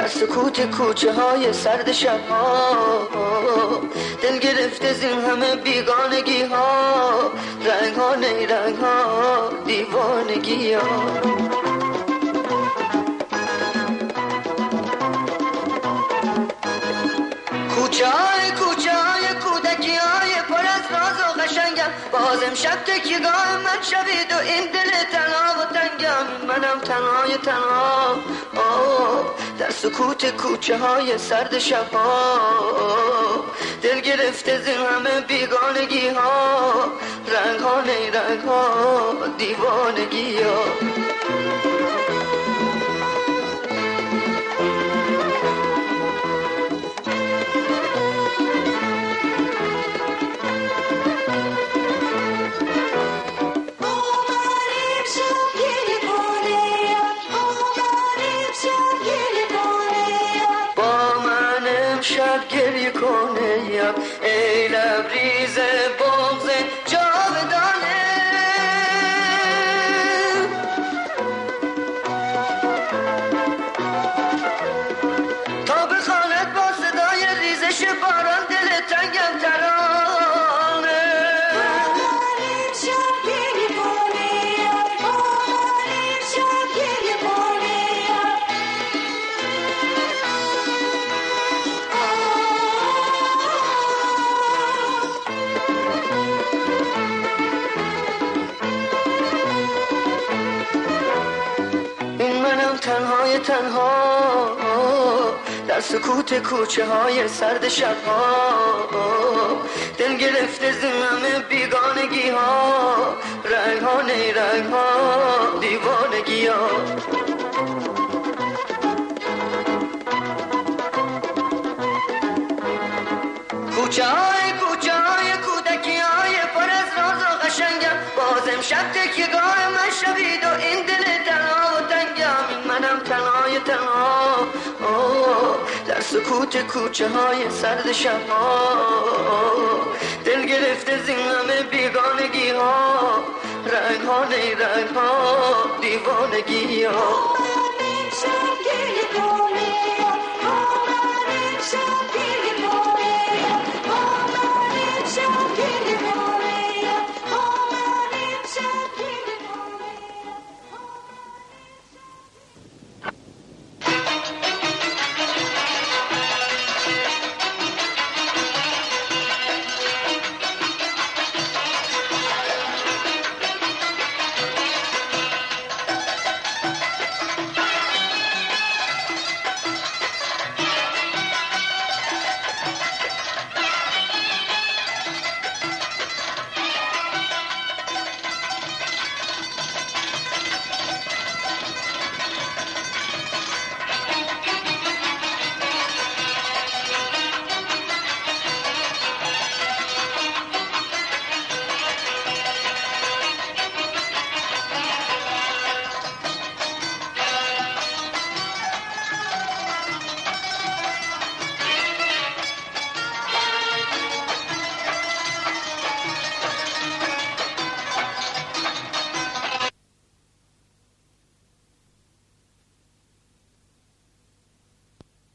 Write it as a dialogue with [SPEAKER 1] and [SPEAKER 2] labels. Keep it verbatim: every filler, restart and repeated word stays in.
[SPEAKER 1] در سکوت کوچه های سرد شب ها، دل گرفته زین همه بیگانگی ها، رنگ ها نیرنگ ها دیوانگی ها. کوچه های کوچه های کودکی های پر از راز و قشنگم، باز امشب تکیگاه من شوید و این دل تنها و تنگم. منم تنهای تنها در سکوت کوچه های سرد شب ها، دل گرفته زین همه بیگانگی ها، رنگ ها نیرنگ ها دیوانگی ها. شب گریه کنه یم ای لبریز بغض جاودانه، تا بخواند با صدای ریزش باران دل تنگم ترانه. تنهای تنها در سکوت کوچه های سرد شب ها، دل گرفته زین همه بیگانگی ها، رنگ ها نیرنگ ها دیوانگی ها. کوچه های کوچه های کودکی های پر از راز و قشنگم، باز امشب تکیگاه من شوید و این دل تنها و تنگم. منم تنهای تنها در سکوت کوچه های سرد شب ها، دل گرفته زین همه بیگانگی ها، رنگ ها نیرنگ ها دیوانگی ها.